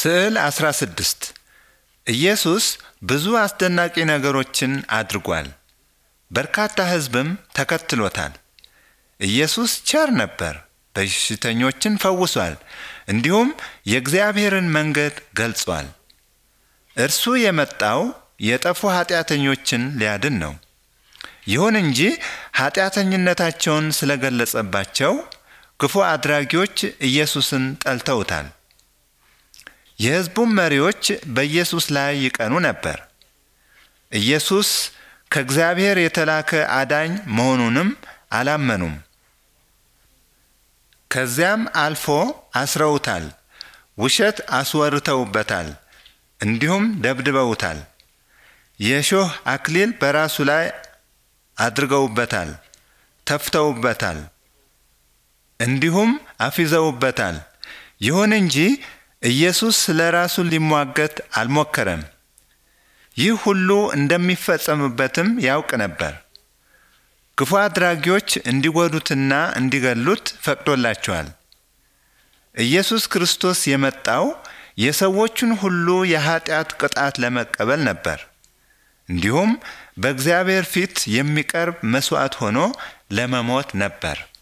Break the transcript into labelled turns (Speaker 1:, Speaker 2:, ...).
Speaker 1: ስዕል 16 ኢየሱስ ብዙ አስደናቂ ነገሮችን አድርጓል። በርካታ ሕዝብም ተከትሎታል። ኢየሱስ ቸር ነበር፣ በሽተኞችን ፈውሷል፣ እንዲሁም የእግዚአብሔርን መንገድ ገልጿል። እርሱ የመጣው የጠፉ ኃጢአተኞችን ሊያድን ነው። ይሁን እንጂ ኃጢአተኝነታቸውን ስለገለጸባቸው ክፉ አድራጊዎች ኢየሱስን ጠልተውታል። የሕዝቡም መሪዎች በኢየሱስ ላይ ይቀኑ ነበር። ኢየሱስ ከእግዚአብሔር የተላከ አዳኝ መሆኑንም አላመኑም። ከዚያም አልፎ አስረውታል፣ ውሸት አስወርተውበታል፣ እንዲሁም ደብድበውታል። የእሾህ አክሊል በራሱ ላይ አድርገውበታል፣ ተፍተውበታል፣ እንዲሁም አፊዘውበታል። ይሁን እንጂ ኢየሱስ ስለ ራሱ ሊሟገት አልሞከረም። ይህ ሁሉ እንደሚፈጸምበትም ያውቅ ነበር። ክፉ አድራጊዎች እንዲጎዱትና እንዲገሉት ፈቅዶላቸዋል። ኢየሱስ ክርስቶስ የመጣው የሰዎችን ሁሉ የኃጢአት ቅጣት ለመቀበል ነበር። እንዲሁም በእግዚአብሔር ፊት የሚቀርብ መሥዋዕት ሆኖ ለመሞት ነበር።